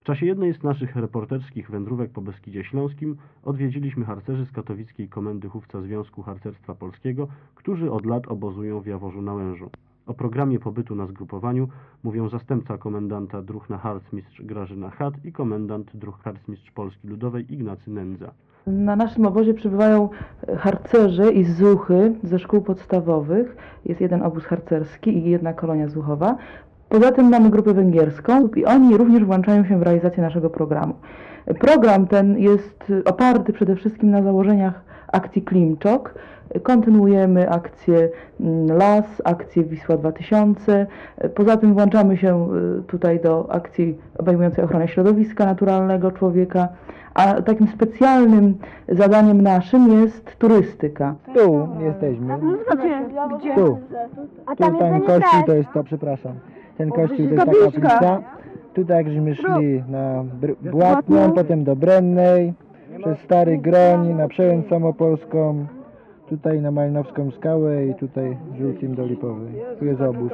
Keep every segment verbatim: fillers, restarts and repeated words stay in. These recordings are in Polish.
W czasie jednej z naszych reporterskich wędrówek po Beskidzie Śląskim odwiedziliśmy harcerzy z katowickiej Komendy Chówca Związku Harcerstwa Polskiego, którzy od lat obozują w Jaworzu na Łężu. O programie pobytu na zgrupowaniu mówią zastępca komendanta druhna harcmistrz Grażyna Chat i komendant druhn harcmistrz Polski Ludowej Ignacy Nędza. Na naszym obozie przybywają harcerze i zuchy ze szkół podstawowych. Jest jeden obóz harcerski i jedna kolonia zuchowa. Poza tym mamy grupę węgierską i oni również włączają się w realizację naszego programu. Program ten jest oparty przede wszystkim na założeniach akcji Klimczok. Kontynuujemy akcję Las, akcję Wisła dwa tysiące. Poza tym włączamy się tutaj do akcji obejmującej ochronę środowiska naturalnego człowieka. A takim specjalnym zadaniem naszym jest turystyka. Tu jesteśmy. Gdzie? Gdzie? Tu. A Tu tam jest ten kościół to jest to, przepraszam. Ten kościół to jest ta kaplica. Tutaj jak żeśmy szli na Br- Błatną, potem do Brennej, przez Stary Groń, na Przełęcz Samopolską, tutaj na Malinowską Skałę i tutaj Żółtim do Lipowej. Tu jest obóz.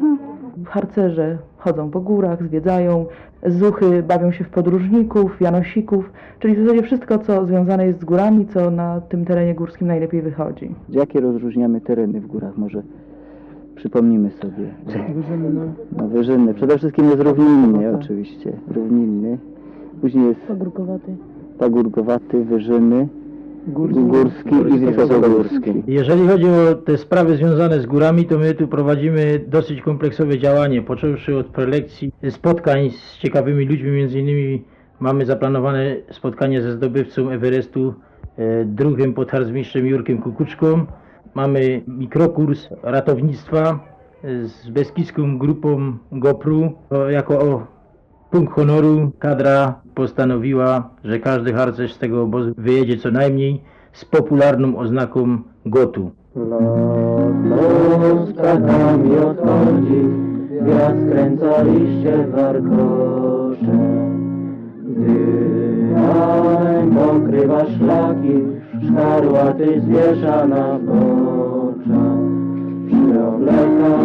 Harcerze chodzą po górach, zwiedzają, zuchy bawią się w podróżników, janosików, czyli w zasadzie wszystko, co związane jest z górami, co na tym terenie górskim najlepiej wychodzi. Jakie rozróżniamy tereny w górach? Może przypomnimy sobie. Wyżyny, no. No Wyżyny. Przede wszystkim jest równinny oczywiście. Równinny. Później jest Pagórkowaty. pagórkowaty, Wyżyny, Górski i Wysokogórski. Jeżeli chodzi o te sprawy związane z górami, to my tu prowadzimy dosyć kompleksowe działanie, począwszy od prelekcji, spotkań z ciekawymi ludźmi, między innymi mamy zaplanowane spotkanie ze zdobywcą Everestu, e, druhym podharcmistrzem Jurkiem Kukuczką. Mamy mikrokurs ratownictwa e, z beskidzką grupą GoPru. O, jako o punkt honoru kadra postanowiła, że każdy harcerz z tego obozu wyjedzie co najmniej z popularną oznaką gotu. Los krakami odchodzi, gwiazd kręca liście warkocze. Gdy ań pokrywa szlaki, szkarłaty zwiesza na boczach. Przyobleka